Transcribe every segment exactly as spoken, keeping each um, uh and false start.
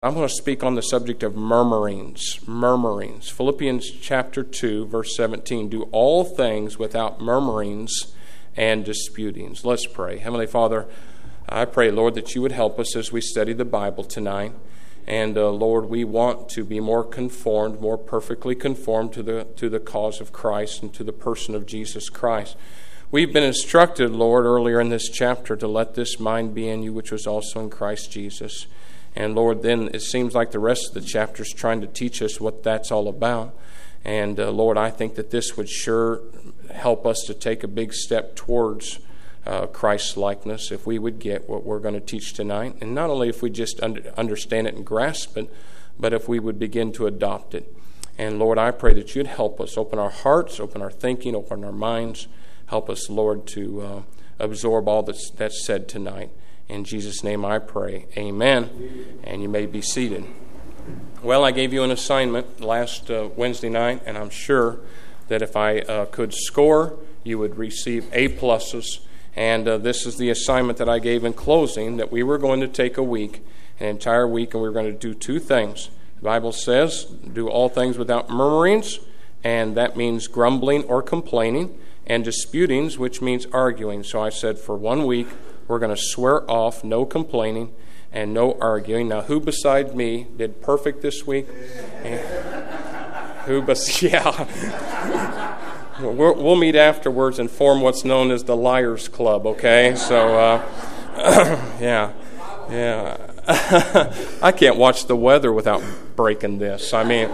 I'm going to speak on the subject of murmurings. Murmurings. Philippians chapter two, verse seventeen. Do all things without murmurings and disputings. Let's pray. Heavenly Father, I pray, Lord, that you would help us as we study the Bible tonight. And uh, Lord, we want to be more conformed, more perfectly conformed to the to the cause of Christ and to the person of Jesus Christ. We've been instructed, Lord, earlier in this chapter to let this mind be in you, which was also in Christ Jesus. And Lord, then it seems like the rest of the chapter is trying to teach us what that's all about. And uh, Lord, I think that this would sure help us to take a big step towards uh, Christ's likeness if we would get what we're going to teach tonight. And not only if we just under, understand it and grasp it, but if we would begin to adopt it. And Lord, I pray that you'd help us open our hearts, open our thinking, open our minds. Help us, Lord, to uh, absorb all that's, that's said tonight. In Jesus' name I pray. Amen. And you may be seated. Well, I gave you an assignment last uh, Wednesday night, and I'm sure that if I uh, could score, you would receive A pluses. And uh, this is the assignment that I gave in closing, that we were going to take a week, an entire week, and we were going to do two things. The Bible says, do all things without murmurings, and that means grumbling or complaining, and disputings, which means arguing. So I said for one week, we're going to swear off no complaining and no arguing. Now, who beside me did perfect this week? And who bes- Yeah. we'll, we'll meet afterwards and form what's known as the Liars Club, okay? So, uh, yeah, yeah. I can't watch the weather without breaking this. I mean,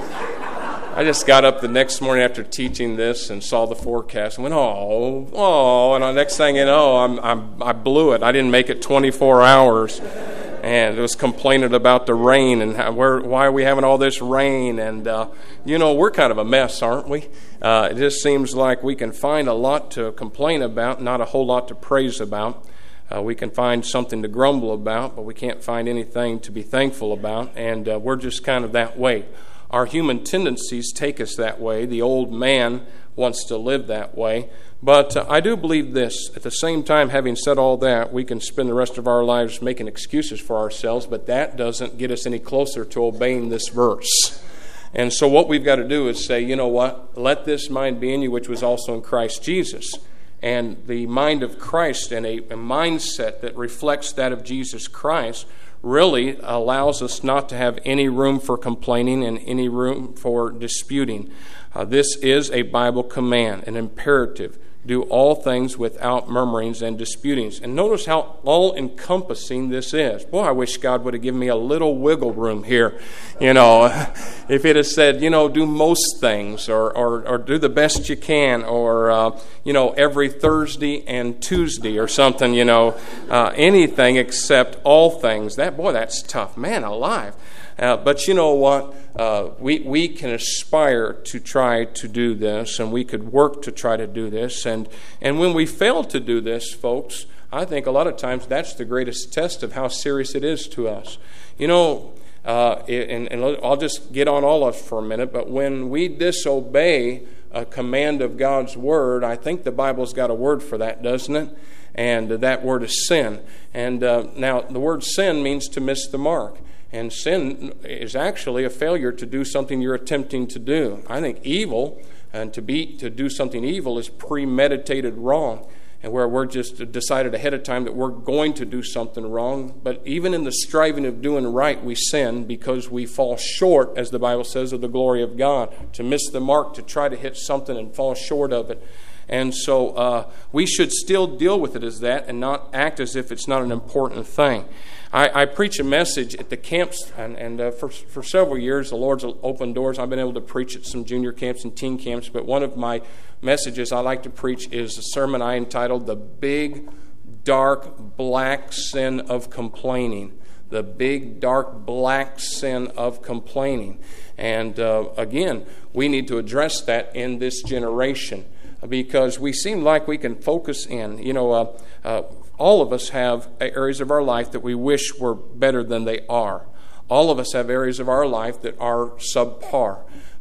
I just got up the next morning after teaching this and saw the forecast and went, oh, oh, and the next thing you know, I'm, I'm, I blew it. I didn't make it twenty-four hours, and it was complaining about the rain and how, where, why are we having all this rain? And, uh, you know, we're kind of a mess, aren't we? Uh, it just seems like we can find a lot to complain about, not a whole lot to praise about. Uh, we can find something to grumble about, but we can't find anything to be thankful about, and uh, we're just kind of that way. Our human tendencies take us that way. The old man wants to live that way. But uh, I do believe this. At the same time, having said all that, we can spend the rest of our lives making excuses for ourselves, but that doesn't get us any closer to obeying this verse. And so what we've got to do is say, you know what? Let this mind be in you, which was also in Christ Jesus. And the mind of Christ and a, a mindset that reflects that of Jesus Christ really allows us not to have any room for complaining and any room for disputing. Uh, this is a Bible command, an imperative. Do all things without murmurings and disputings. And notice how all-encompassing this is. Boy, I wish God would have given me a little wiggle room here. You know, if it had said, you know, do most things or or, or do the best you can or, uh, you know, every Thursday and Tuesday or something, you know, uh, anything except all things. That boy, that's tough. Man alive. Uh, but you know what? Uh, we, we can aspire to try to do this, and we could work to try to do this. And, and when we fail to do this, folks, I think a lot of times that's the greatest test of how serious it is to us. You know, uh, and, and I'll just get on all of us for a minute, but when we disobey a command of God's Word, I think the Bible's got a word for that, doesn't it? And that word is sin. And uh, now, the word sin means to miss the mark. And sin is actually a failure to do something you're attempting to do. I think evil, and to be to do something evil, is premeditated wrong, and where we're just decided ahead of time that we're going to do something wrong. But even in the striving of doing right, we sin because we fall short, as the Bible says, of the glory of God. To miss the mark, to try to hit something and fall short of it. And so uh, we should still deal with it as that and not act as if it's not an important thing. I, I preach a message at the camps, and, and uh, for, for several years, the Lord's opened doors. I've been able to preach at some junior camps and teen camps, but one of my messages I like to preach is a sermon I entitled, The Big, Dark, Black Sin of Complaining. The big, dark, black sin of complaining. And uh, again, we need to address that in this generation, because we seem like we can focus in. You know, uh, uh, all of us have areas of our life that we wish were better than they are. All of us have areas of our life that are subpar.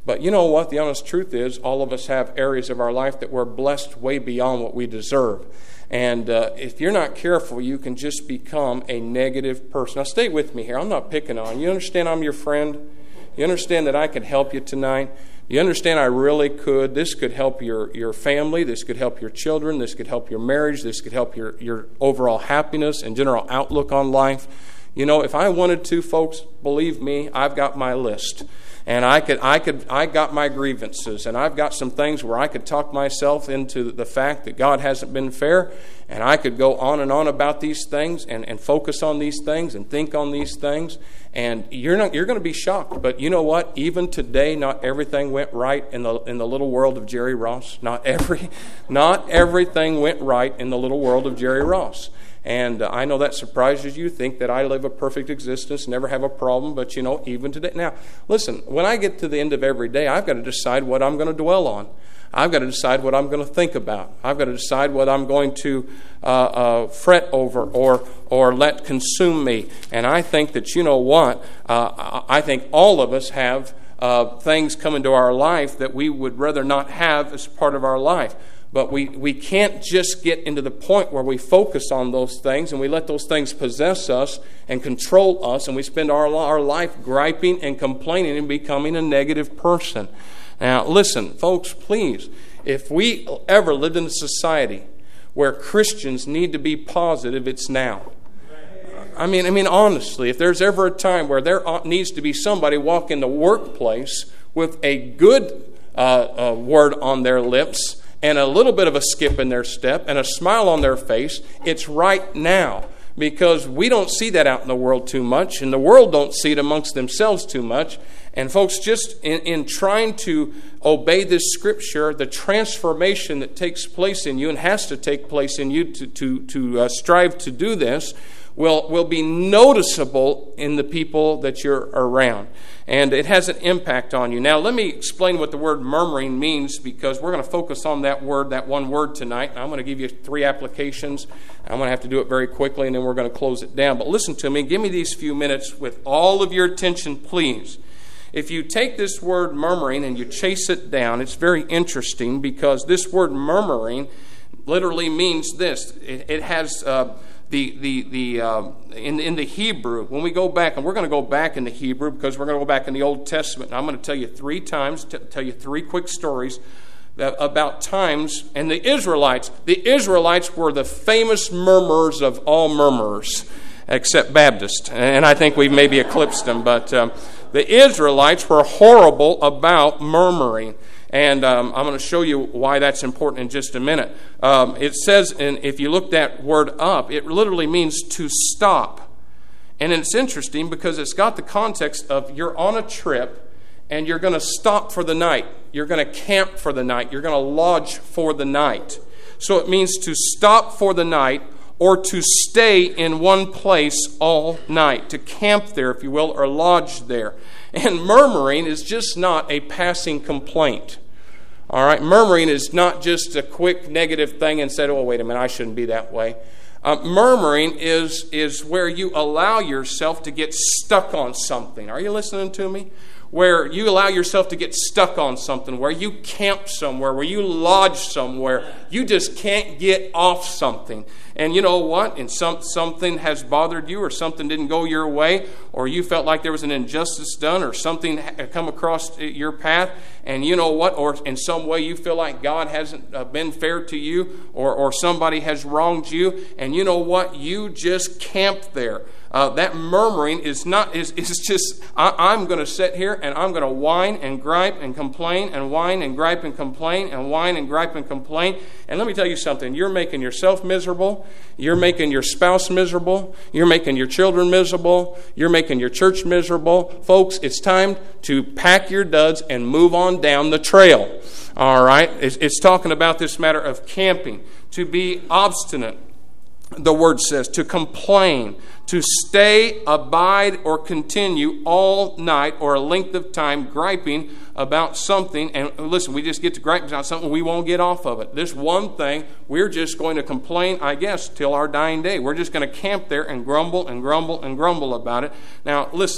But you know what? The honest truth is, all of us have areas of our life that we're blessed way beyond what we deserve. And uh, if you're not careful, you can just become a negative person. Now, stay with me here. I'm not picking on you. You understand I'm your friend? You understand that I can help you tonight? You understand I really could. This could help your, your family. This could help your children. This could help your marriage. This could help your, your overall happiness and general outlook on life. You know, if I wanted to, folks, believe me, I've got my list. And I could, I could, I got my grievances, and I've got some things where I could talk myself into the fact that God hasn't been fair, and I could go on and on about these things, and, and focus on these things, and think on these things, and you're not, you're going to be shocked. But you know what? Even today, not everything went right in the in the little world of Jerry Ross. Not every, not everything went right in the little world of Jerry Ross. And uh, I know that surprises you. Think that I live a perfect existence, never have a problem. But, you know, even today. Now, listen, when I get to the end of every day, I've got to decide what I'm going to dwell on. I've got to decide what I'm going to think about. I've got to decide what I'm going to uh, uh, fret over or or let consume me. And I think that, you know what, uh, I think all of us have uh, things come into our life that we would rather not have as part of our life. But we, we can't just get into the point where we focus on those things and we let those things possess us and control us, and we spend our, our life griping and complaining and becoming a negative person. Now, listen, folks, please, if we ever lived in a society where Christians need to be positive, it's now. I mean, I mean, honestly, if there's ever a time where there needs to be somebody walk in the workplace with a good uh, uh, word on their lips and a little bit of a skip in their step and a smile on their face, it's right now. Because we don't see that out in the world too much, and the world don't see it amongst themselves too much. And folks, just in, in trying to obey this scripture, the transformation that takes place in you and has to take place in you to, to, to uh, strive to do this will, will be noticeable in the people that you're around. And it has an impact on you. Now, let me explain what the word murmuring means, because we're going to focus on that word, that one word tonight. And I'm going to give you three applications. I'm going to have to do it very quickly, and then we're going to close it down. But listen to me. Give me these few minutes with all of your attention, please. If you take this word murmuring and you chase it down, it's very interesting, because this word murmuring literally means this. It, it has... Uh, The the the uh, in in the Hebrew, when we go back, and we're going to go back in the Hebrew because we're going to go back in the Old Testament, and I'm going to tell you three times, t- tell you three quick stories that, about times. And the Israelites, the Israelites were the famous murmurers of all murmurers, except Baptists, and I think we've maybe eclipsed them. But um, the Israelites were horrible about murmuring. And um, I'm going to show you why that's important in just a minute. Um, it says, and if you look that word up, it literally means to stop. And it's interesting because it's got the context of you're on a trip and you're going to stop for the night. You're going to camp for the night. You're going to lodge for the night. So it means to stop for the night, or to stay in one place all night, to camp there, if you will, or lodge there. And murmuring is just not a passing complaint. All right, murmuring is not just a quick negative thing and said, oh, wait a minute, I shouldn't be that way. Uh, murmuring is, is where you allow yourself to get stuck on something. Are you listening to me? Where you allow yourself to get stuck on something, where you camp somewhere, where you lodge somewhere. You just can't get off something. And you know what? And some, something has bothered you, or something didn't go your way, or you felt like there was an injustice done, or something had come across your path, and you know what? Or in some way you feel like God hasn't been fair to you, or, or somebody has wronged you, and you know what? You just camp there. Uh, that murmuring is not is is just I, I'm going to sit here and I'm going to whine and gripe and complain and whine and gripe and complain and whine and gripe and complain. And let me tell you something. You're making yourself miserable. You're making your spouse miserable. You're making your children miserable. You're making your church miserable. Folks, it's time to pack your duds and move on down the trail. All right? It's, it's talking about this matter of camping. To be obstinate, the word says, to complain, to stay, abide, or continue all night or a length of time griping about something. And listen, we just get to gripe about something, we won't get off of it. This one thing, we're just going to complain, I guess, till our dying day. We're just going to camp there and grumble and grumble and grumble about it. Now, listen,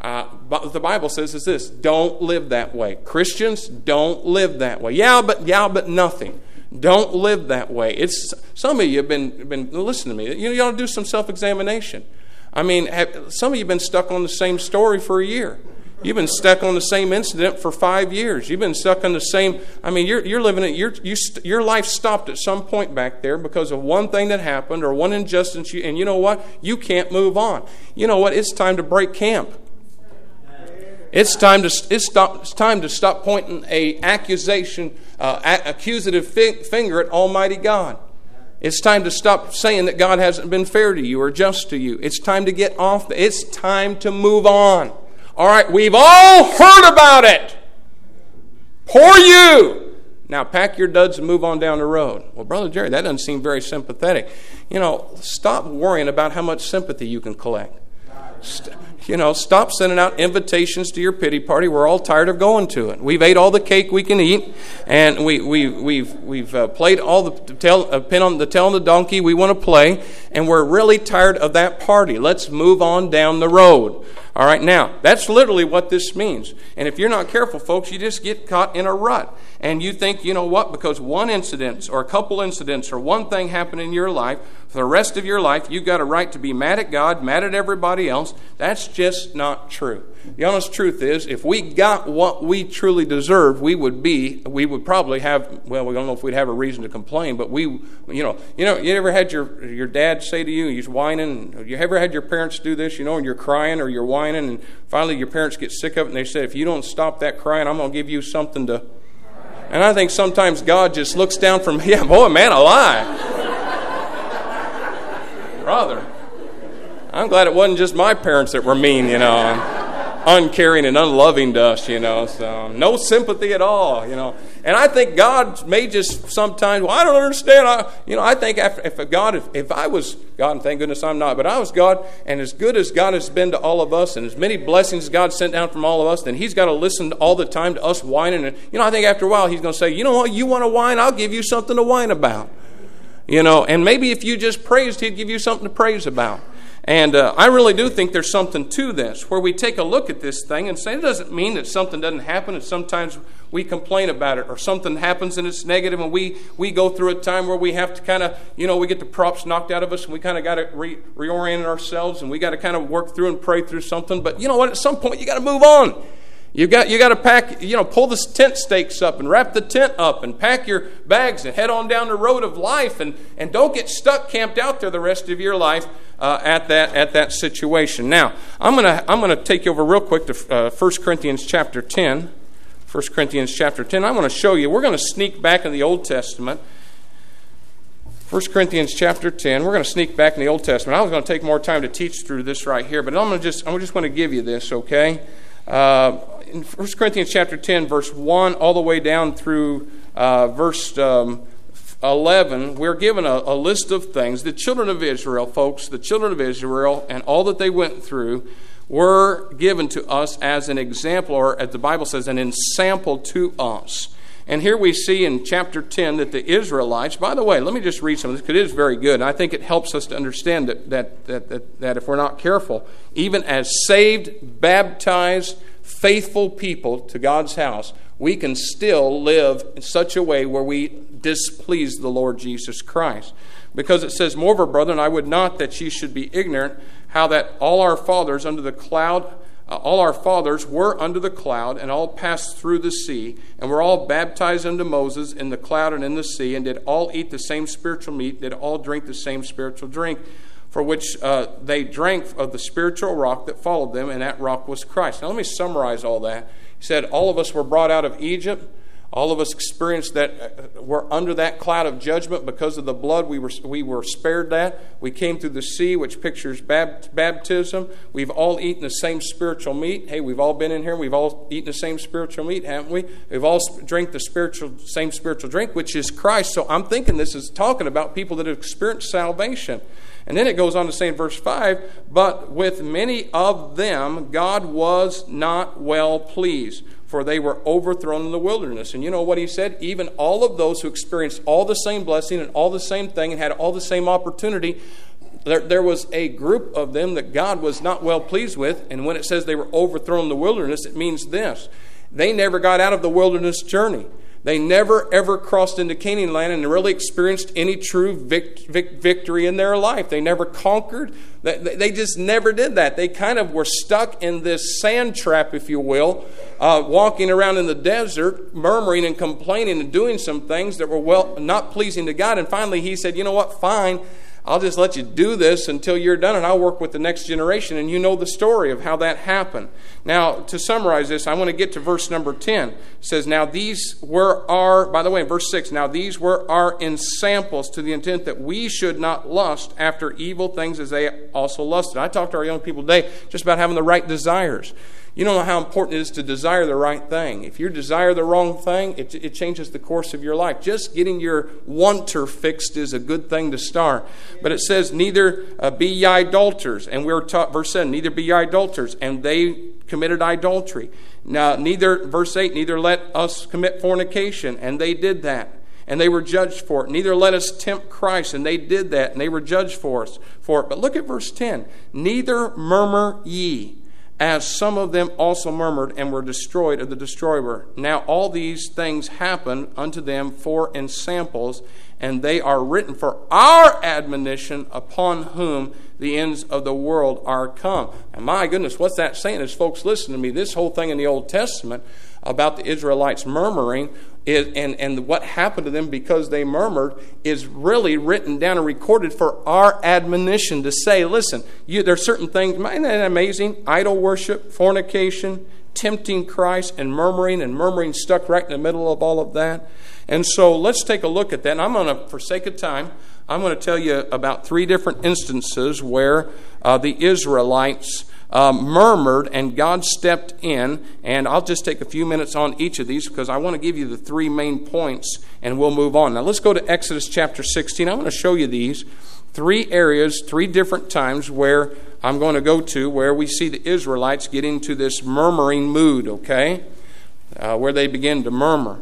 Uh, but the Bible says is this: don't live that way. Christians, don't live that way. Yeah, but yeah, but nothing. Don't live that way. It's some of you have been been listen to me. You, you ought to do some self-examination. I mean, have, some of you have been stuck on the same story for a year. You've been stuck on the same incident for five years. You've been stuck on the same. I mean, you're you're living it. Your you your life stopped at some point back there because of one thing that happened or one injustice. You, and you know what? You can't move on. You know what? It's time to break camp. It's time to it's, stop, it's time to stop pointing a accusation, uh, a- accusative fi- finger at Almighty God. It's time to stop saying that God hasn't been fair to you or just to you. It's time to get off. The, it's time to move on. All right, we've all heard about it. Poor you. Now pack your duds and move on down the road. Well, Brother Jerry, that doesn't seem very sympathetic. You know, stop worrying about how much sympathy you can collect. St- You know, stop sending out invitations to your pity party. We're all tired of going to it. We've ate all the cake we can eat, and we we we've we've uh, played all the tell uh, pin on the tail on the donkey we want to play, and we're really tired of that party. Let's move on down the road. All right, now that's literally what this means. And if you're not careful, folks, you just get caught in a rut, and you think, you know what? Because one incident or a couple incidents or one thing happened in your life, for the rest of your life, you've got a right to be mad at God, mad at everybody else. That's just not true. The honest truth is, if we got what we truly deserve, we would be, we would probably have, well, we don't know if we'd have a reason to complain, but we, you know, you know, you ever had your your dad say to you, he's whining, you ever had your parents do this, you know, and you're crying or you're whining, and finally your parents get sick of it, and they say, if you don't stop that crying, I'm going to give you something to, and I think sometimes God just looks down from, yeah, boy, man, alive. Brother, I'm glad it wasn't just my parents that were mean, you know, uncaring and unloving to us, you know, so no sympathy at all, you know. And I think God may just sometimes, well, I don't understand. I, you know, I think after, if God, if, if I was God, and thank goodness I'm not, but I was God, and as good as God has been to all of us, and as many blessings God sent down from all of us, then He's got to listen all the time to us whining. And, you know, I think after a while He's going to say, you know what, you want to whine? I'll give you something to whine about. You know, and maybe if you just praised, He'd give you something to praise about. And uh, I really do think there's something to this, where we take a look at this thing and say it doesn't mean that something doesn't happen, and sometimes we complain about it, or something happens and it's negative, and we, we go through a time where we have to kind of, you know, we get the props knocked out of us, and we kind of got to re- reorient ourselves, and we got to kind of work through and pray through something. But you know what? At some point, you got to move on. You got you got to pack, you know, pull the tent stakes up and wrap the tent up and pack your bags and head on down the road of life, and, and don't get stuck camped out there the rest of your life uh, at that at that situation. Now, I'm gonna I'm gonna take you over real quick to uh, First Corinthians chapter ten. First Corinthians chapter ten. I want to show you. We're going to sneak back in the Old Testament. First Corinthians chapter ten. We're going to sneak back in the Old Testament. I was going to take more time to teach through this right here, but I'm going to just I'm just going to give you this, okay? Uh, in First Corinthians chapter ten, verse one, all the way down through uh, verse um, eleven, we're given a, a list of things. The children of Israel, folks, the children of Israel and all that they went through were given to us as an example, or as the Bible says, an ensample to us. And here we see in chapter ten that the Israelites, by the way, let me just read some of this because it is very good. And I think it helps us to understand that, that, that, that, that if we're not careful, even as saved, baptized, faithful people to God's house, we can still live in such a way where we displease the Lord Jesus Christ. Because it says, moreover, brethren, I would not that ye should be ignorant how that all our fathers under the cloud Uh, all our fathers were under the cloud, and all passed through the sea, and were all baptized unto Moses in the cloud and in the sea, and did all eat the same spiritual meat, did all drink the same spiritual drink, for which uh, they drank of the spiritual rock that followed them, and that rock was Christ. Now let me summarize all that. He said, all of us were brought out of Egypt. All of us experienced that, uh, were under that cloud of judgment because of the blood. We were we were spared that. We came through the sea, which pictures bab- baptism. We've all eaten the same spiritual meat. Hey, we've all been in here. We've all eaten the same spiritual meat, haven't we? We've all drank the spiritual same spiritual drink, which is Christ. So I'm thinking this is talking about people that have experienced salvation. And then it goes on to say in verse five, but with many of them God was not well pleased, for they were overthrown in the wilderness. And you know what he said? Even all of those who experienced all the same blessing and all the same thing and had all the same opportunity, there, there was a group of them that God was not well pleased with. And when it says they were overthrown in the wilderness, it means this. They never got out of the wilderness journey. They never, ever crossed into Canaan land and really experienced any true vic- vic- victory in their life. They never conquered. They, they just never did that. They kind of were stuck in this sand trap, if you will, uh, walking around in the desert, murmuring and complaining and doing some things that were well not pleasing to God. And finally he said, you know what, fine. I'll just let you do this until you're done, and I'll work with the next generation. And you know the story of how that happened. Now, to summarize this, I want to get to verse number ten. It says, now these were our, by the way, in verse six, now these were our ensamples to the intent that we should not lust after evil things as they also lusted. I talk to our young people today just about having the right desires. You don't know how important it is to desire the right thing. If you desire the wrong thing, it, it changes the course of your life. Just getting your wanter fixed is a good thing to start. But it says, neither uh, be ye idolaters. And we're taught, verse seven, neither be ye idolaters. And they committed idolatry. Now, neither, verse eight, neither let us commit fornication. And they did that. And they were judged for it. Neither let us tempt Christ. And they did that. And they were judged for us for it. But look at verse ten. Neither murmur ye, as some of them also murmured and were destroyed of the destroyer. Now all these things happen unto them for ensamples, and they are written for our admonition, upon whom the ends of the world are come. And my goodness, what's that saying? As folks listen to me, this whole thing in the Old Testament about the Israelites murmuring is, and, and what happened to them because they murmured is really written down and recorded for our admonition to say, listen, you, there are certain things, isn't that amazing? Idol worship, fornication, tempting Christ, and murmuring, and murmuring stuck right in the middle of all of that. And so let's take a look at that. And I'm going to, for sake of time, I'm going to tell you about three different instances where uh, the Israelites Uh, murmured and God stepped in, and I'll just take a few minutes on each of these because I want to give you the three main points and we'll move on. Now let's go to Exodus chapter sixteen. I'm going to show you these three areas, three different times where I'm going to go to where we see the Israelites get into this murmuring mood, okay, uh, where they begin to murmur.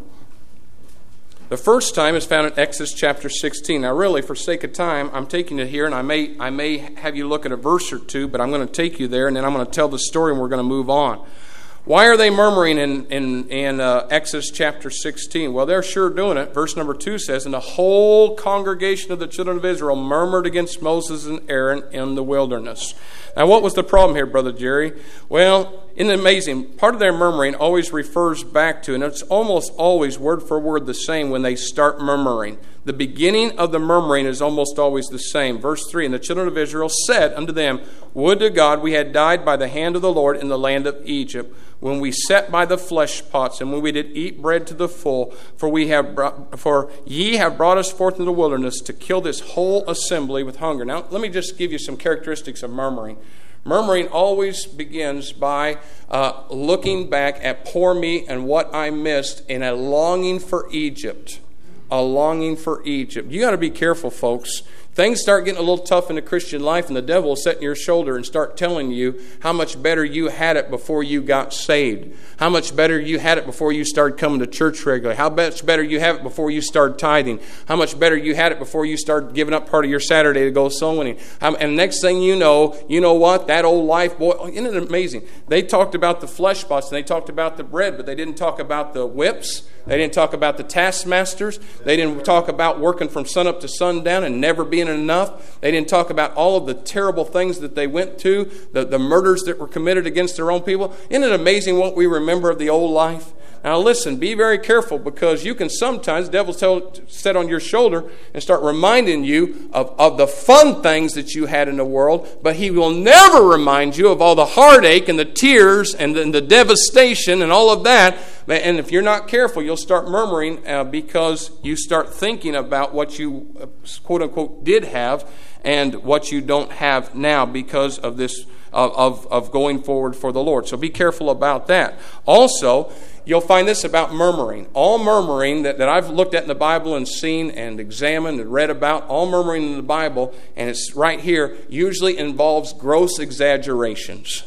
The first time is found in Exodus chapter sixteen. Now really, for sake of time, I'm taking it here, and I may I may have you look at a verse or two, but I'm going to take you there, and then I'm going to tell the story, and we're going to move on. Why are they murmuring in, in, in uh, Exodus chapter sixteen? Well, they're sure doing it. Verse number two says, and the whole congregation of the children of Israel murmured against Moses and Aaron in the wilderness. Now, what was the problem here, Brother Jerry? Well, isn't it amazing? Part of their murmuring always refers back to, and it's almost always word for word the same when they start murmuring. The beginning of the murmuring is almost always the same. Verse three, and the children of Israel said unto them, would to God we had died by the hand of the Lord in the land of Egypt, when we sat by the flesh pots, and when we did eat bread to the full, for we have brought, for ye have brought us forth into the wilderness to kill this whole assembly with hunger. Now, let me just give you some characteristics of murmuring. Murmuring always begins by uh, looking back at poor me and what I missed in a longing for Egypt. A longing for Egypt. You got to be careful, folks. Things start getting a little tough in the Christian life, and the devil will sit in your shoulder and start telling you how much better you had it before you got saved. How much better you had it before you started coming to church regularly. How much better you have it before you started tithing. How much better you had it before you started giving up part of your Saturday to go soul winning. And next thing you know, you know what? That old life, boy, isn't it amazing? They talked about the flesh pots and they talked about the bread, but they didn't talk about the whips. They didn't talk about the taskmasters. They didn't talk about working from sun up to sundown and never being enough. They didn't talk about all of the terrible things that they went to, the, the murders that were committed against their own people. Isn't it amazing what we remember of the old life? Now listen, be very careful, because you can sometimes, the devil tell, sit on your shoulder and start reminding you of, of the fun things that you had in the world, but he will never remind you of all the heartache and the tears and the, and the devastation and all of that. And if you're not careful, you'll start murmuring uh, because you start thinking about what you, uh, quote unquote, did have and what you don't have now because of this, uh, of, of going forward for the Lord. So be careful about that. Also, you'll find this about murmuring. All murmuring that, that I've looked at in the Bible and seen and examined and read about, all murmuring in the Bible, and it's right here, usually involves gross exaggerations.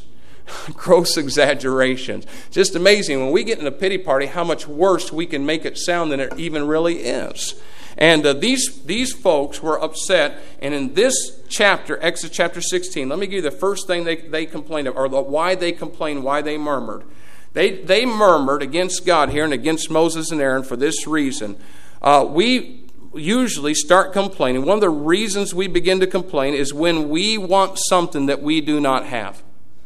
Gross exaggerations. Just amazing when we get in a pity party how much worse we can make it sound than it even really is. And uh, these, these folks were upset. And in this chapter, Exodus chapter sixteen, let me give you the first thing they, they complained of, or the, why they complained, why they murmured. They, they murmured against God here and against Moses and Aaron for this reason. Uh, we usually start complaining. One of the reasons we begin to complain is when we want something that we do not have.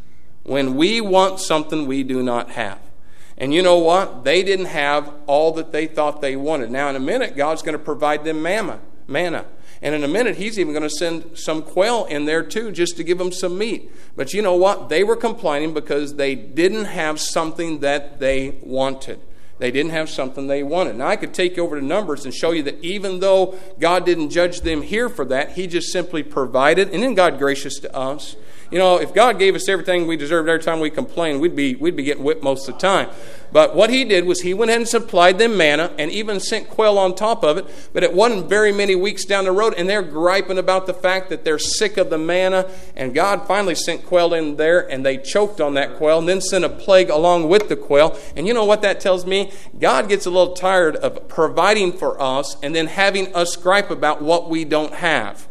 When we want something we do not have. And you know what? They didn't have all that they thought they wanted. Now, in a minute, God's going to provide them manna. manna. And in a minute, He's even going to send some quail in there too, just to give them some meat. But you know what? They were complaining because they didn't have something that they wanted. They didn't have something they wanted. Now, I could take you over to Numbers and show you that even though God didn't judge them here for that, He just simply provided. And isn't God gracious to us? You know, if God gave us everything we deserved every time we complained, we'd be we'd be getting whipped most of the time. But what He did was He went ahead and supplied them manna and even sent quail on top of it. But it wasn't very many weeks down the road, and they're griping about the fact that they're sick of the manna. And God finally sent quail in there, and they choked on that quail, and then sent a plague along with the quail. And you know what that tells me? God gets a little tired of providing for us and then having us gripe about what we don't have.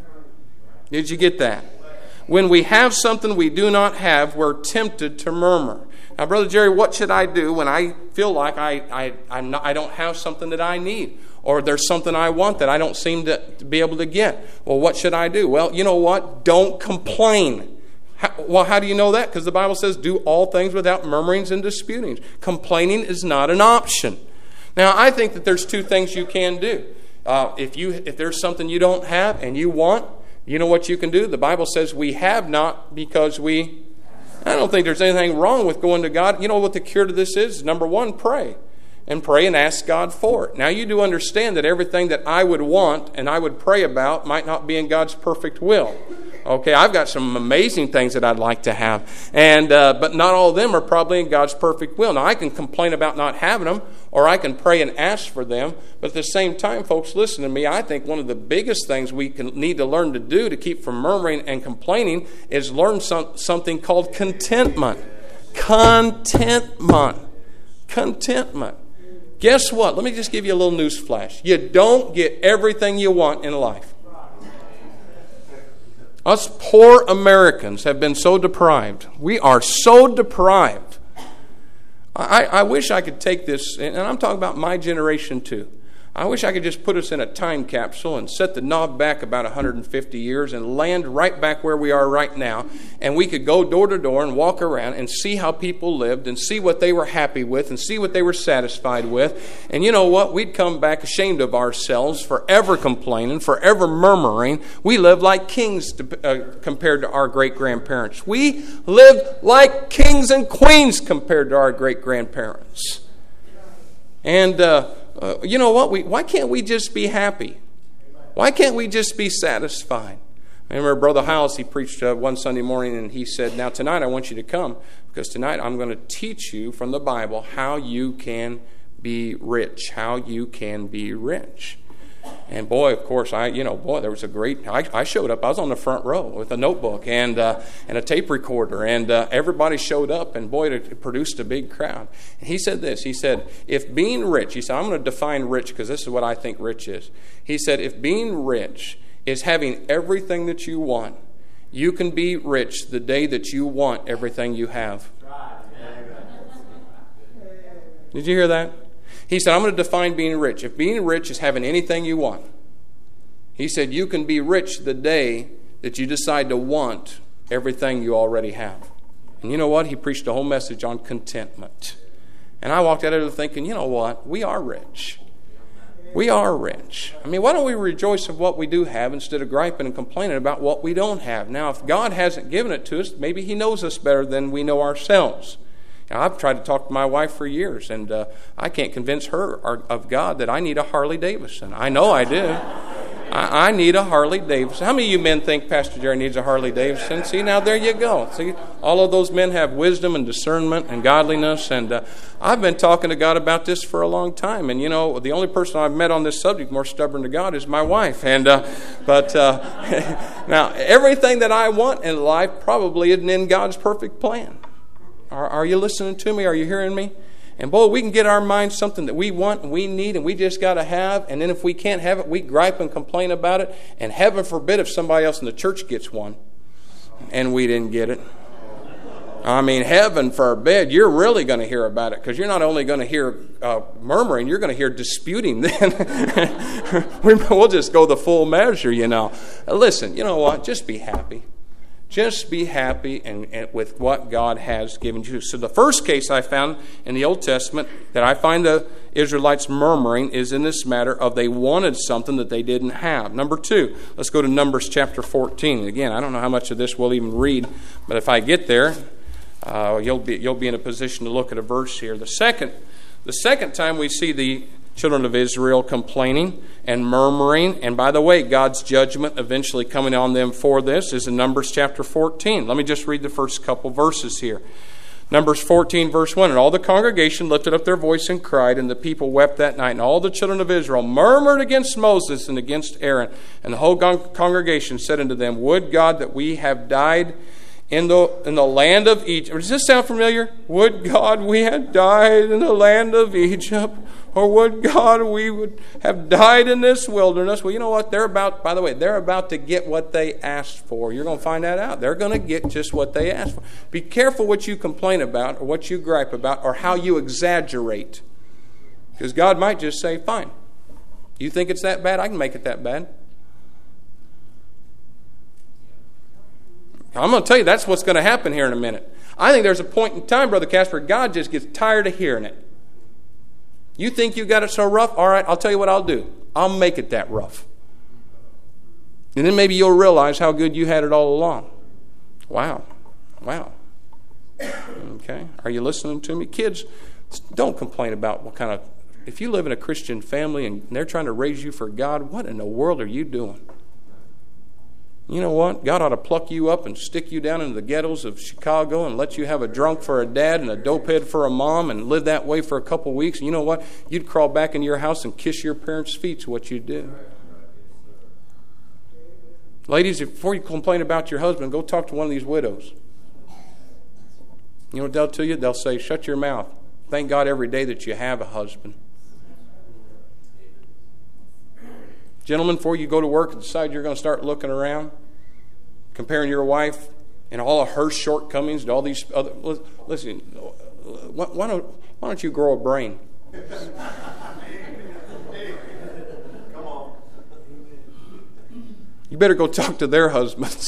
Did you get that? When we have something we do not have, we're tempted to murmur. Now, Brother Jerry, what should I do when I feel like I, I, I'm not, I don't have something that I need? Or there's something I want that I don't seem to, to be able to get? Well, what should I do? Well, you know what? Don't complain. How, well, how do you know that? Because the Bible says, do all things without murmurings and disputings. Complaining is not an option. Now, I think that there's two things you can do. Uh, if you if there's something you don't have and you want, you know what you can do? The Bible says we have not because we... I don't think there's anything wrong with going to God. You know what the cure to this is? Number one, pray. And pray and ask God for it. Now, you do understand that everything that I would want and I would pray about might not be in God's perfect will. Okay, I've got some amazing things that I'd like to have. and uh, But not all of them are probably in God's perfect will. Now, I can complain about not having them, or I can pray and ask for them. But at the same time, folks, listen to me. I think one of the biggest things we can need to learn to do to keep from murmuring and complaining is learn some, something called contentment. Contentment. Contentment. Guess what? Let me just give you a little news flash. You don't get everything you want in life. Us poor Americans have been so deprived. We are so deprived. I, I wish I could take this, and I'm talking about my generation too. I wish I could just put us in a time capsule and set the knob back about one hundred fifty years and land right back where we are right now. And we could go door to door and walk around and see how people lived and see what they were happy with and see what they were satisfied with. And you know what? We'd come back ashamed of ourselves, forever complaining, forever murmuring. We lived like kings to, uh, compared to our great-grandparents. We lived like kings and queens compared to our great-grandparents. And... Uh, Uh, you know what? We, why can't we just be happy? Why can't we just be satisfied? I remember Brother Hiles, he preached uh, one Sunday morning, and he said, now tonight I want you to come, because tonight I'm going to teach you from the Bible how you can be rich, how you can be rich. And boy, of course, I, you know, boy, there was a great, I, I showed up, I was on the front row with a notebook and uh, and a tape recorder, and uh, everybody showed up, and boy, it produced a big crowd. And he said this, he said, if being rich, he said, I'm going to define rich because this is what I think rich is. He said, if being rich is having everything that you want, you can be rich the day that you want everything you have. Did you hear that? He said, I'm going to define being rich. If being rich is having anything you want, he said, you can be rich the day that you decide to want everything you already have. And you know what? He preached a whole message on contentment. And I walked out of there thinking, you know what? We are rich. We are rich. I mean, why don't we rejoice of what we do have instead of griping and complaining about what we don't have? Now, if God hasn't given it to us, maybe He knows us better than we know ourselves. Now, I've tried to talk to my wife for years, and uh, I can't convince her or, of God that I need a Harley Davidson. I know I do. I, I need a Harley Davidson. How many of you men think Pastor Jerry needs a Harley Davidson? See, now there you go. See, all of those men have wisdom and discernment and godliness, and uh, I've been talking to God about this for a long time. And, you know, the only person I've met on this subject more stubborn to God is my wife. And uh, But uh, now, everything that I want in life probably isn't in God's perfect plan. Are, are you listening to me? Are you hearing me? And boy, we can get our minds something that we want and we need and we just got to have. And then if we can't have it, we gripe and complain about it. And heaven forbid if somebody else in the church gets one and we didn't get it. I mean, heaven forbid, you're really going to hear about it, because you're not only going to hear uh, murmuring, you're going to hear disputing then. We'll just go the full measure, you know. Listen, you know what? Just be happy. Just be happy and, and with what God has given you. So the first case I found in the Old Testament that I find the Israelites murmuring is in this matter of they wanted something that they didn't have. Number two, let's go to Numbers chapter fourteen. Again, I don't know how much of this we'll even read, but if I get there, Uh, you'll be you'll be in a position to look at a verse here. The second, the second time we see the children of Israel complaining and murmuring, and by the way, God's judgment eventually coming on them for this is in Numbers chapter fourteen. Let me just read the first couple verses here. Numbers fourteen, verse one. And all the congregation lifted up their voice and cried, and the people wept that night. And all the children of Israel murmured against Moses and against Aaron. And the whole congregation said unto them, Would God that we have died In the in the land of Egypt. Does this sound familiar? Would God we had died in the land of Egypt, or would God we would have died in this wilderness? Well, you know what? They're about, by the way, they're about to get what they asked for. You're going to find that out. They're going to get just what they asked for. Be careful what you complain about, or what you gripe about, or how you exaggerate. Because God might just say, fine. You think it's that bad? I can make it that bad. I'm going to tell you that's what's going to happen here in a minute. I think there's a point in time, Brother Casper, God just gets tired of hearing it. You think you got it so rough? All right, I'll tell you what I'll do. I'll make it that rough. And then maybe you'll realize how good you had it all along. Wow. Wow. Okay. Are you listening to me? Kids, don't complain about what kind of... If you live in a Christian family and they're trying to raise you for God, what in the world are you doing? You know what? God ought to pluck you up and stick you down into the ghettos of Chicago and let you have a drunk for a dad and a dopehead for a mom and live that way for a couple of weeks. And you know what? You'd crawl back into your house and kiss your parents' feet is what you'd do. Ladies, before you complain about your husband, go talk to one of these widows. You know what they'll tell you? They'll say, shut your mouth. Thank God every day that you have a husband. Gentlemen, before you go to work and decide you're going to start looking around, comparing your wife and all of her shortcomings to all these other... Listen, why don't, why don't you grow a brain? Come on. You better go talk to their husbands.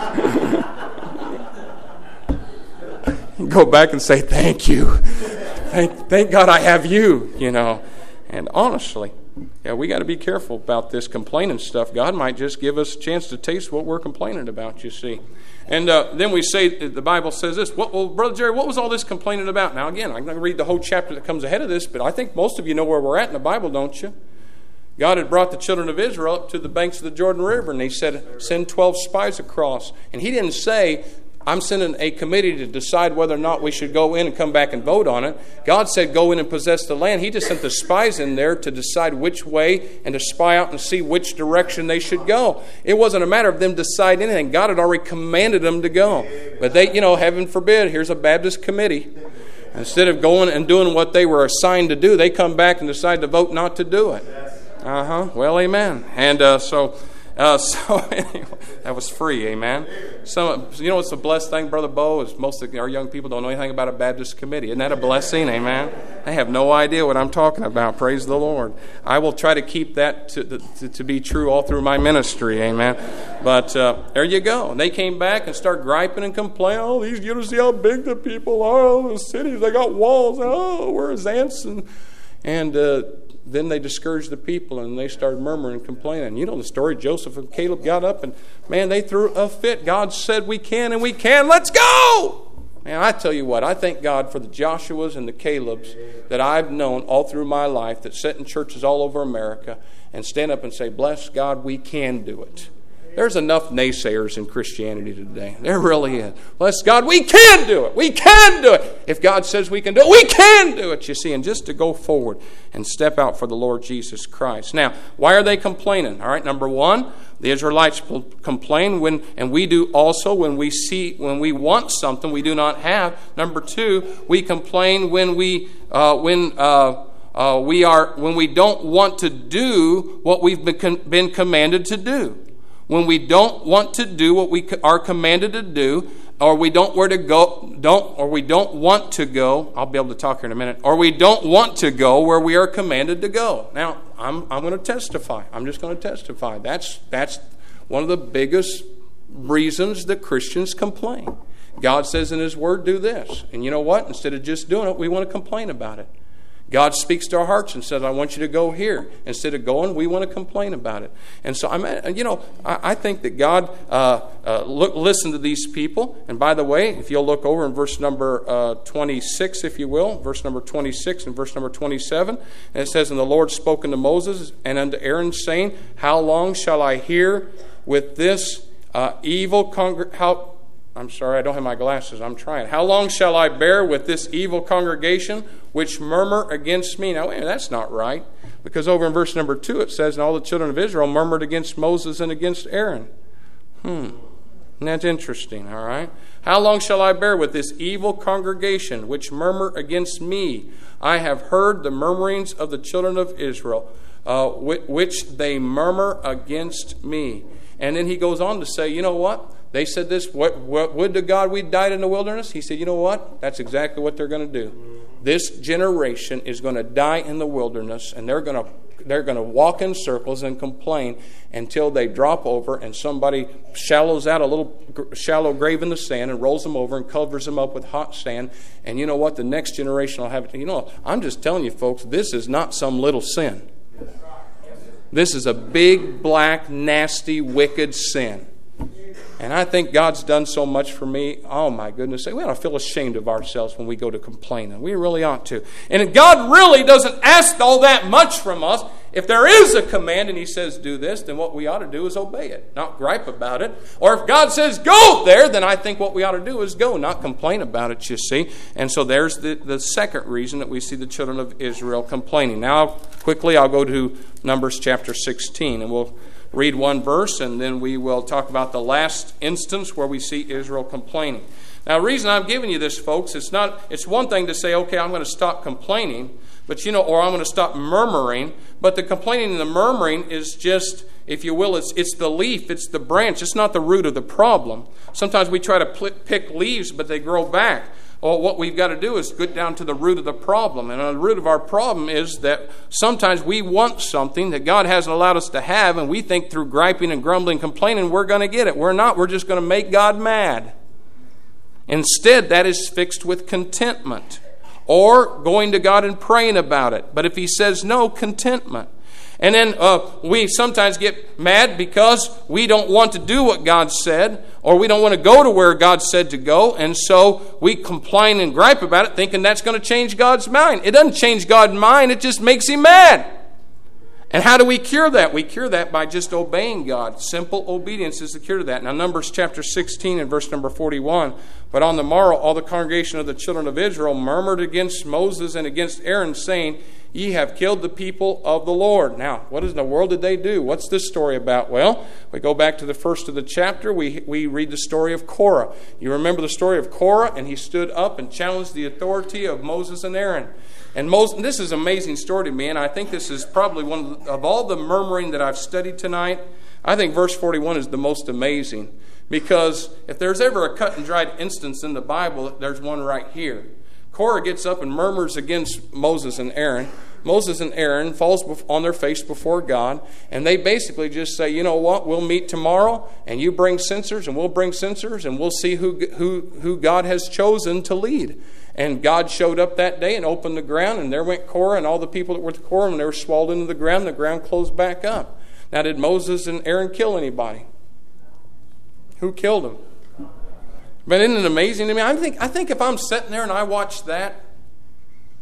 Go back and say, thank you. Thank, thank God I have you, you know. And honestly... Yeah, we got to be careful about this complaining stuff. God might just give us a chance to taste what we're complaining about, you see. And uh, then we say, the Bible says this. What, well, Brother Jerry, what was all this complaining about? Now, again, I'm going to read the whole chapter that comes ahead of this, but I think most of you know where we're at in the Bible, don't you? God had brought the children of Israel up to the banks of the Jordan River, and he said, send twelve spies across. And he didn't say, I'm sending a committee to decide whether or not we should go in and come back and vote on it. God said, go in and possess the land. He just sent the spies in there to decide which way and to spy out and see which direction they should go. It wasn't a matter of them deciding anything. God had already commanded them to go. But they, you know, heaven forbid, here's a Baptist committee. Instead of going and doing what they were assigned to do, they come back and decide to vote not to do it. Uh-huh. Well, amen. And uh, so... Uh, so anyway, that was free, amen. Some, you know what's the blessed thing, Brother Bo, is most of our young people don't know anything about a Baptist committee. Isn't that a blessing, amen? They have no idea what I'm talking about, praise the Lord. I will try to keep that to, to, to be true all through my ministry, amen. But uh, there you go. And they came back and started griping and complaining. Oh, these, you don't see how big the people are. Oh, the cities, they got walls. Oh, we're his ants. And, and uh, then they discouraged the people and they started murmuring and complaining. You know the story. Joseph and Caleb got up and, man, they threw a fit. God said we can and we can. Let's go! Man, I tell you what, I thank God for the Joshuas and the Calebs that I've known all through my life that sit in churches all over America and stand up and say, bless God, we can do it. There's enough naysayers in Christianity today. There really is. Bless God, we can do it. We can do it. If God says we can do it, we can do it, you see. And just to go forward and step out for the Lord Jesus Christ. Now, why are they complaining? All right, number one, the Israelites complain when, and we do also when we see, when we want something we do not have. Number two, we complain when we, uh, when uh, uh, we are, when we don't want to do what we've been, been commanded to do. When we don't want to do what we are commanded to do, or we don't where to go, don't, or we don't want to go. I'll be able to talk here in a minute. Or we don't want to go where we are commanded to go. Now, I'm I'm going to testify. I'm just going to testify. That's that's one of the biggest reasons that Christians complain. God says in His Word, do this, and you know what? Instead of just doing it, we want to complain about it. God speaks to our hearts and says, I want you to go here. Instead of going, we want to complain about it. And so, I'm, you know, I, I think that God uh, uh, look, listen to these people. And by the way, if you'll look over in verse number uh, twenty-six, if you will, verse number twenty-six and verse number twenty-seven, and it says, And the Lord spoke unto Moses and unto Aaron, saying, How long shall I hear with this uh, evil congregation? I'm sorry, I don't have my glasses. I'm trying. How long shall I bear with this evil congregation which murmur against me? Now, wait, that's not right. Because over in verse number two it says, And all the children of Israel murmured against Moses and against Aaron. Hmm. And that's interesting, all right? How long shall I bear with this evil congregation which murmur against me? I have heard the murmurings of the children of Israel, uh, which they murmur against me. And then he goes on to say, you know what? They said this, what, what would to God we died in the wilderness? He said, you know what? That's exactly what they're going to do. This generation is going to die in the wilderness, and they're going to they're going to walk in circles and complain until they drop over and somebody shallows out a little shallow grave in the sand and rolls them over and covers them up with hot sand. And you know what? The next generation will have it. You know, I'm just telling you, folks, this is not some little sin. This is a big, black, nasty, wicked sin. And I think God's done so much for me. Oh, my goodness. We ought to feel ashamed of ourselves when we go to complaining. We really ought to. And God really doesn't ask all that much from us. If there is a command and He says do this, then what we ought to do is obey it, not gripe about it. Or if God says go there, then I think what we ought to do is go, not complain about it, you see. And so there's the, the second reason that we see the children of Israel complaining. Now, quickly, I'll go to Numbers chapter sixteen, and we'll read one verse, and then we will talk about the last instance where we see Israel complaining. Now, the reason I'm giving you this, folks, it's not. It's one thing to say, okay, I'm going to stop complaining, but you know, or I'm going to stop murmuring. But the complaining and the murmuring is just, if you will, it's it's the leaf, it's the branch. It's not the root of the problem. Sometimes we try to pl- pick leaves, but they grow back. Well, what we've got to do is get down to the root of the problem. And the root of our problem is that sometimes we want something that God hasn't allowed us to have, and we think through griping and grumbling, complaining, we're going to get it. We're not. We're just going to make God mad. Instead, that is fixed with contentment or going to God and praying about it. But if He says no, contentment. And then uh, we sometimes get mad because we don't want to do what God said, or we don't want to go to where God said to go, and so we complain and gripe about it, thinking that's going to change God's mind. It doesn't change God's mind, it just makes Him mad. And how do we cure that? We cure that by just obeying God. Simple obedience is the cure to that. Now, Numbers chapter sixteen and verse number forty-one. But on the morrow all the congregation of the children of Israel murmured against Moses and against Aaron, saying, Ye have killed the people of the Lord. Now, what in the world did they do? What's this story about? Well, we go back to the first of the chapter. We, we read the story of Korah. You remember the story of Korah? And he stood up and challenged the authority of Moses and Aaron. And Moses, this is an amazing story to me, and I think this is probably one of, the, of all the murmuring that I've studied tonight, I think verse forty-one is the most amazing. Because if there's ever a cut and dried instance in the Bible, there's one right here. Korah gets up and murmurs against Moses and Aaron. Moses and Aaron falls on their face before God, and they basically just say, you know what, we'll meet tomorrow, and you bring censers, and we'll bring censers, and we'll see who who who God has chosen to lead. And God showed up that day and opened the ground, and there went Korah and all the people that were with Korah, and they were swallowed into the ground, and the ground closed back up. Now, did Moses and Aaron kill anybody? Who killed them? But isn't it amazing to me? I think, I think if I'm sitting there and I watch that,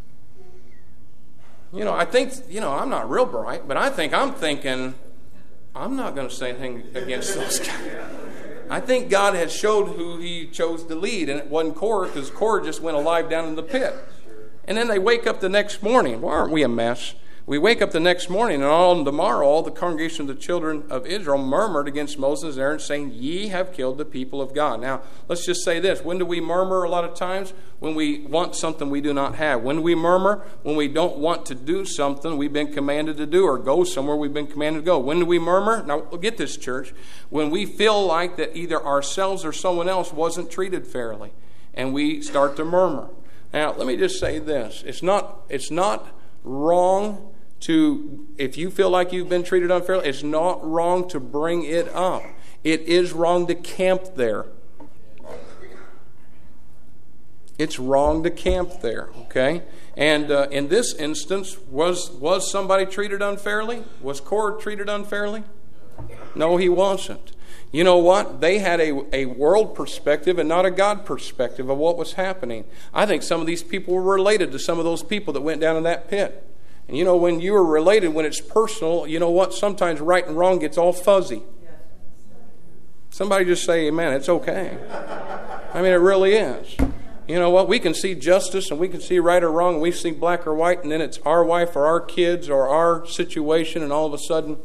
you know, I think, you know, I'm not real bright, but I think I'm thinking, I'm not going to say anything against those guys. I think God has showed who he chose to lead, and it wasn't Korah, because Korah just went alive down in the pit. And then they wake up the next morning. Well, aren't we a mess? We wake up the next morning, and on the morrow, all the congregation of the children of Israel murmured against Moses and Aaron, saying, "Ye have killed the people of God." Now, let's just say this. When do we murmur a lot of times? When we want something we do not have. When do we murmur? When we don't want to do something we've been commanded to do, or go somewhere we've been commanded to go. When do we murmur? Now, get this, church. When we feel like that either ourselves or someone else wasn't treated fairly, and we start to murmur. Now, let me just say this. It's not, it's not wrong to, if you feel like you've been treated unfairly, it's not wrong to bring it up. It is wrong to camp there. It's wrong to camp there, okay? And uh, in this instance, was was somebody treated unfairly? Was Korah treated unfairly? No, he wasn't. You know what? They had a, a world perspective and not a God perspective of what was happening. I think some of these people were related to some of those people that went down in that pit. And you know, when you are related, when it's personal, you know what? Sometimes right and wrong gets all fuzzy. Somebody just say, amen, it's okay. I mean, it really is. You know what? We can see justice and we can see right or wrong, and we see black or white, and then it's our wife or our kids or our situation, and all of a sudden,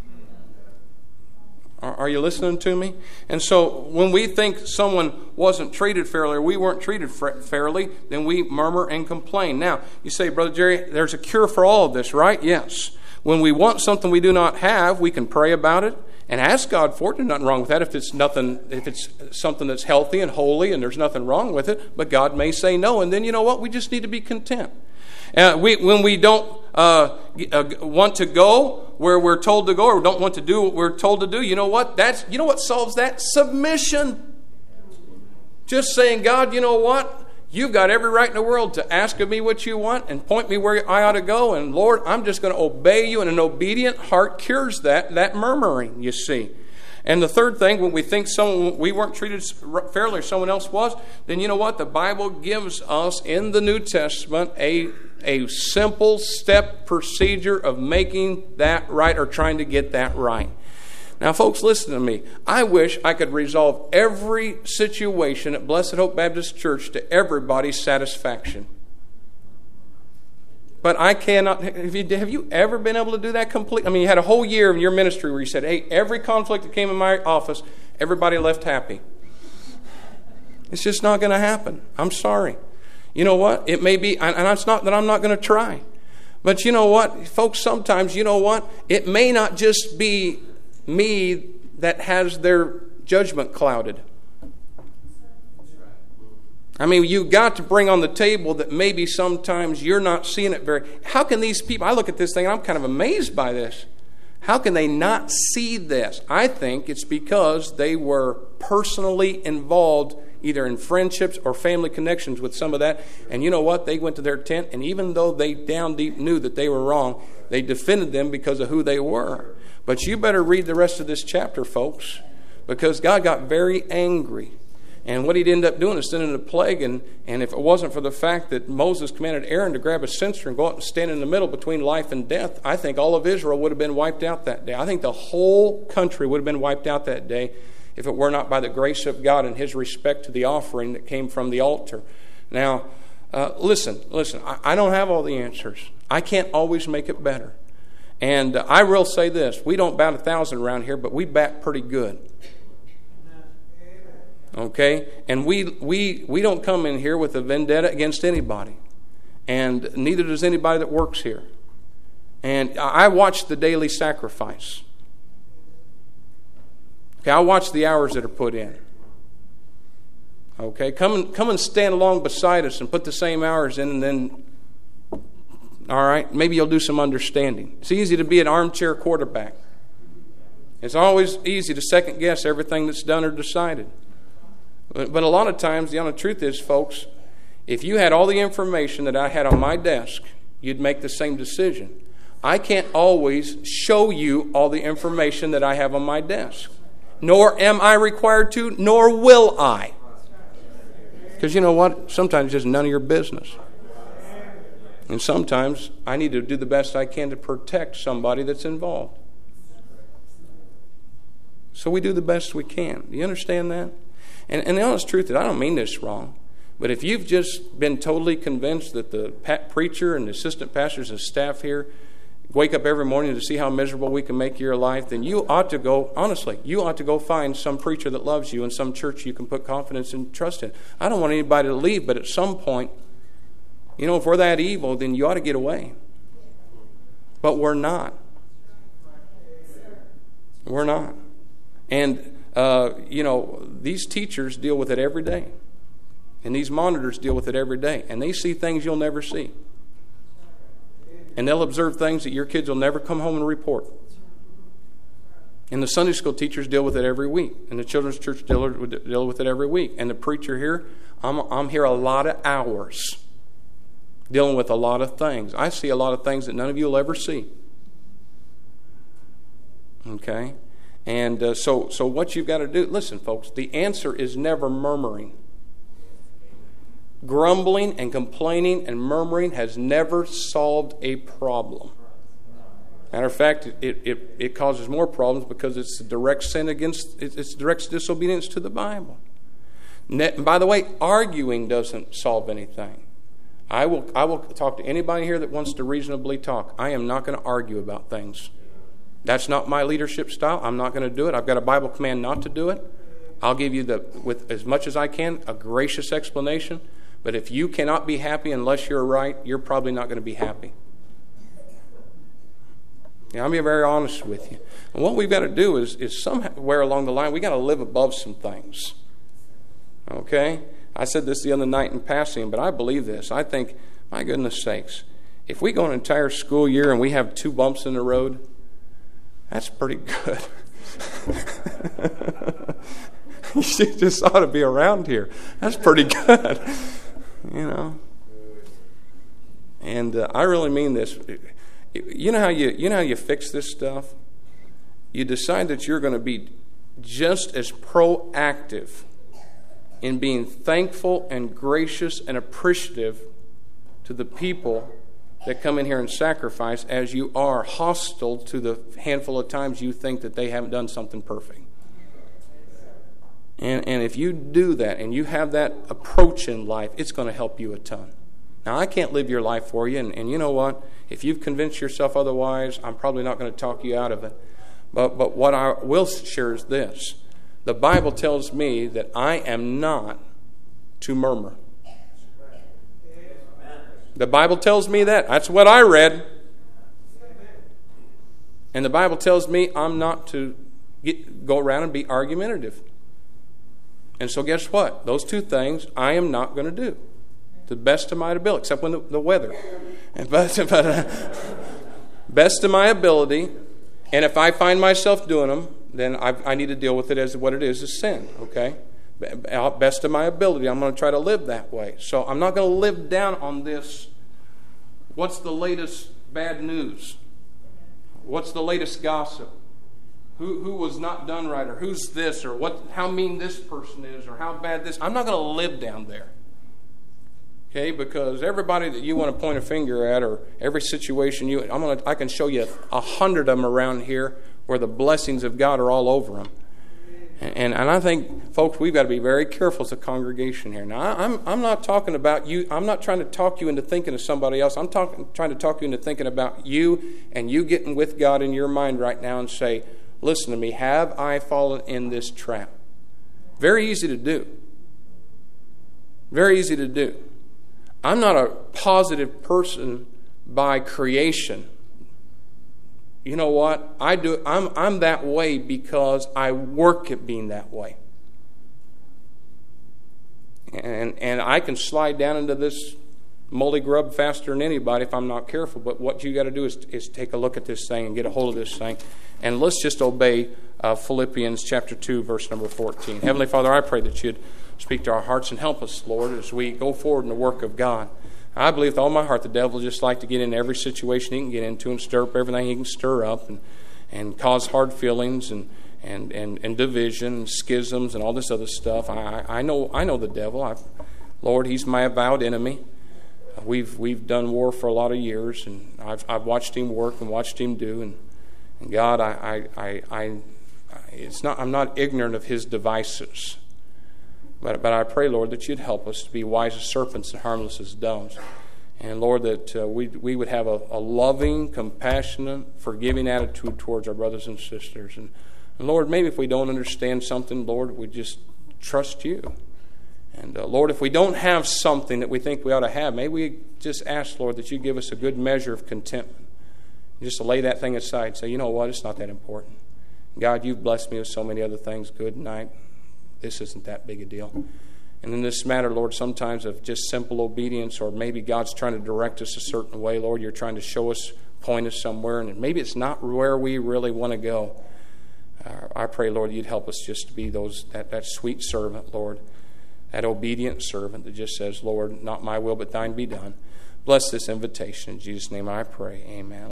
are you listening to me? And so when we think someone wasn't treated fairly or we weren't treated fairly, then we murmur and complain. Now, you say, Brother Jerry, there's a cure for all of this, right? Yes. When we want something we do not have, we can pray about it and ask God for it. There's nothing wrong with that if it's nothing, if it's something that's healthy and holy and there's nothing wrong with it. But God may say no. And then you know what? We just need to be content. Uh, we, when we don't uh, uh, want to go where we're told to go, or don't want to do what we're told to do, you know what? That's you know what solves that? Submission. Just saying, God, you know what? You've got every right in the world to ask of me what you want and point me where I ought to go. And Lord, I'm just going to obey you. And an obedient heart cures that that murmuring, you see. And the third thing, when we think someone we weren't treated fairly or someone else was, then you know what? The Bible gives us in the New Testament a, a simple step procedure of making that right or trying to get that right. Now, folks, listen to me. I wish I could resolve every situation at Blessed Hope Baptist Church to everybody's satisfaction. But I cannot. Have you, have you ever been able to do that completely? I mean, you had a whole year in your ministry where you said, hey, every conflict that came in my office, everybody left happy. It's just not going to happen. I'm sorry. You know what? It may be, and it's not that I'm not going to try. But you know what, folks, sometimes, you know what? It may not just be me that has their judgment clouded. I mean, you've got to bring on the table that maybe sometimes you're not seeing it very... How can these people... I look at this thing and I'm kind of amazed by this. How can they not see this? I think it's because they were personally involved either in friendships or family connections with some of that. And you know what? They went to their tent, and even though they down deep knew that they were wrong, they defended them because of who they were. But you better read the rest of this chapter, folks, because God got very angry. And what he'd end up doing is sending a plague. And, and if it wasn't for the fact that Moses commanded Aaron to grab a censer and go out and stand in the middle between life and death, I think all of Israel would have been wiped out that day. I think the whole country would have been wiped out that day if it were not by the grace of God and his respect to the offering that came from the altar. Now, uh, listen, listen, I, I don't have all the answers. I can't always make it better. And uh, I will say this, we don't bat a thousand around here, but we bat pretty good. Okay? And we we we don't come in here with a vendetta against anybody. And neither does anybody that works here. And I watch the daily sacrifice. Okay, I watch the hours that are put in. Okay, come and come and stand along beside us and put the same hours in, and then, all right, maybe you'll do some understanding. It's easy to be an armchair quarterback. It's always easy to second guess everything that's done or decided. But, but a lot of times, the honest truth is, folks, if you had all the information that I had on my desk, you'd make the same decision. I can't always show you all the information that I have on my desk. Nor am I required to, nor will I. Because you know what? Sometimes it's just none of your business. And sometimes I need to do the best I can to protect somebody that's involved. So we do the best we can. Do you understand that? And, and the honest truth is, I don't mean this wrong, but if you've just been totally convinced that the pa- preacher and the assistant pastors and staff here wake up every morning to see how miserable we can make your life, then you ought to go, honestly, you ought to go find some preacher that loves you and some church you can put confidence and trust in. I don't want anybody to leave, but at some point, you know, if we're that evil, then you ought to get away. But we're not. We're not. And, uh, you know, these teachers deal with it every day. And these monitors deal with it every day. And they see things you'll never see. And they'll observe things that your kids will never come home and report. And the Sunday school teachers deal with it every week. And the children's church deal, deal with it every week. And the preacher here, I'm, I'm here a lot of hours dealing with a lot of things. I see a lot of things that none of you will ever see. Okay? And uh, so, so what you've got to do, listen, folks, the answer is never murmuring. Grumbling and complaining and murmuring has never solved a problem. Matter of fact, it, it, it causes more problems because it's a direct sin against, it's direct disobedience to the Bible. And by the way, arguing doesn't solve anything. I will, I will talk to anybody here that wants to reasonably talk. I am not going to argue about things. That's not my leadership style. I'm not going to do it. I've got a Bible command not to do it. I'll give you, the with as much as I can, a gracious explanation. But if you cannot be happy unless you're right, you're probably not going to be happy. Yeah, I'm being very honest with you. And what we've got to do is, is somewhere along the line, we've got to live above some things. Okay? I said this the other night in passing, but I believe this. I think, my goodness sakes, if we go an entire school year and we have two bumps in the road, that's pretty good. You just ought to be around here. That's pretty good. You know. And uh, I really mean this. You know how you you know how you fix this stuff? You decide that you're going to be just as proactive in being thankful and gracious and appreciative to the people that come in here and sacrifice as you are hostile to the handful of times you think that they haven't done something perfect. And, and if you do that and you have that approach in life, it's going to help you a ton. Now, I can't live your life for you, and, and you know what? If you've convinced yourself otherwise, I'm probably not going to talk you out of it. But, but what I will share is this. The Bible tells me that I am not to murmur. The Bible tells me that. That's what I read. And the Bible tells me I'm not to get, go around and be argumentative. And so guess what? Those two things I am not going to do to the best of my ability, except when the, the weather. But, but uh, best of my ability. And if I find myself doing them, then I, I need to deal with it as what it is, is sin. Okay? Best of my ability, I'm going to try to live that way. So I'm not going to live down on this. What's the latest bad news? What's the latest gossip? Who who was not done right, or who's this, or what? How mean this person is, or how bad this. I'm not going to live down there. Okay, because everybody that you want to point a finger at, or every situation you, I'm going to, I can show you a hundred of them around here where the blessings of God are all over them. And, and I think, folks, we've got to be very careful as a congregation here. Now, I'm I'm not talking about you. I'm not trying to talk you into thinking of somebody else. I'm talking, trying to talk you into thinking about you and you getting with God in your mind right now and say, listen to me, have I fallen in this trap? Very easy to do. Very easy to do. I'm not a positive person by creation. You know what? I do. I'm I'm that way because I work at being that way. And and I can slide down into this moldy grub faster than anybody if I'm not careful. But what you got to do is is take a look at this thing and get a hold of this thing, and let's just obey uh, Philippians chapter two, verse number fourteen. Heavenly Father, I pray that you'd speak to our hearts and help us, Lord, as we go forward in the work of God. I believe with all my heart the devil just like to get in every situation he can get into and stir up everything he can stir up and, and cause hard feelings and, and, and, and division and schisms and all this other stuff. I, I know I know the devil. I've, Lord, he's my avowed enemy. We've we've done war for a lot of years, and I've I've watched him work and watched him do. And, and God, I I, I It's not, I'm not ignorant of his devices. But, but I pray, Lord, that you'd help us to be wise as serpents and harmless as doves. And, Lord, that uh, we, we would have a, a loving, compassionate, forgiving attitude towards our brothers and sisters. And, and, Lord, maybe if we don't understand something, Lord, we just trust you. And, uh, Lord, if we don't have something that we think we ought to have, maybe we just ask, Lord, that you give us a good measure of contentment. Just to lay that thing aside and say, you know what, it's not that important. God, you've blessed me with so many other things. Good night. This isn't that big a deal. And in this matter, Lord, sometimes of just simple obedience, or maybe God's trying to direct us a certain way. Lord, you're trying to show us, point us somewhere, and maybe it's not where we really want to go. Uh, I pray, Lord, you'd help us just to be those that, that sweet servant, Lord, that obedient servant that just says, Lord, not my will but thine be done. Bless this invitation. In Jesus' name I pray. Amen.